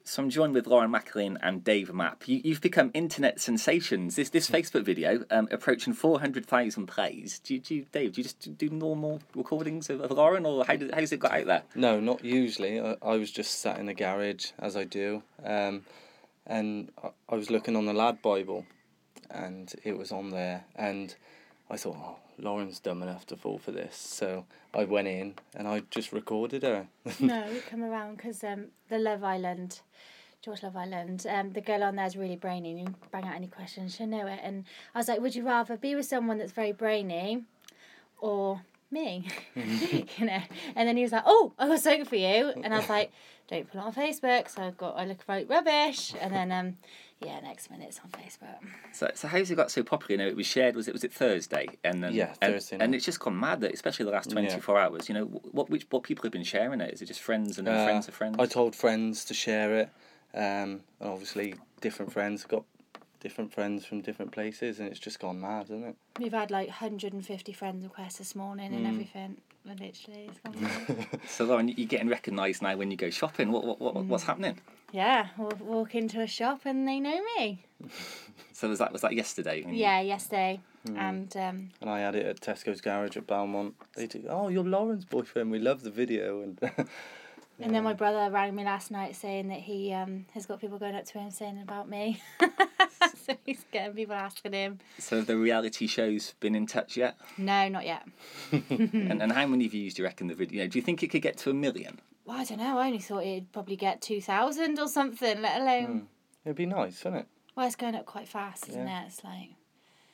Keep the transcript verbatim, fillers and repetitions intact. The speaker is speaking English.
So I'm joined with Lauren McAleen and Dave Mapp. You, you've become internet sensations. This this Facebook video um, approaching four hundred thousand plays. Do you, do you, Dave, do you just do normal recordings of, of Lauren, or how, did, how does it got out there? No, not usually. I, I was just sat in the garage, as I do, um, and I, I was looking on the Lad Bible, and it was on there, and I thought, oh, Lauren's dumb enough to fall for this. So I went in and I just recorded her. No, we come around because um, the Love Island, George Love Island, um, the girl on there is really brainy. And you bring out any questions, she'll know it. And I was like, would you rather be with someone that's very brainy or me? You know. And then he was like, oh, I got something for you. And I was like, don't put it on Facebook. So I got, I look right rubbish. And then, um, yeah, next minute it's on Facebook. So, so how's it got so popular? You know, it was shared. Was it was it Thursday? And then Yeah, and, Thursday and night. it's just gone mad. Especially the last twenty-four hours. You know, what which what people have been sharing it? Is it just friends and then Uh, friends of friends? I told friends to share it, um, and obviously different friends got different friends from different places, and it's just gone mad, isn't it? We've had like one hundred fifty friend requests this morning and Mm. everything. Literally, it's gone mad. So Lauren, you're getting recognised now when you go shopping. What what, what Mm. what's happening? Yeah, we'll walk into a shop and they know me. So was that was that yesterday? when you- Yeah, yesterday. Mm. And um, And I had it at Tesco's garage at Belmont. They do, oh, you're Lauren's boyfriend. We love the video. And and then my brother rang me last night saying that he um, has got people going up to him saying about me. So he's getting people asking him. So have the reality shows been in touch yet? No, not yet. and and how many views do you reckon the video? You know, do you think it could get to a million? Well, I don't know. I only thought it'd probably get two thousand or something, let alone... Mm. It'd be nice, wouldn't it? Well, it's going up quite fast, isn't Yeah. it? It's like...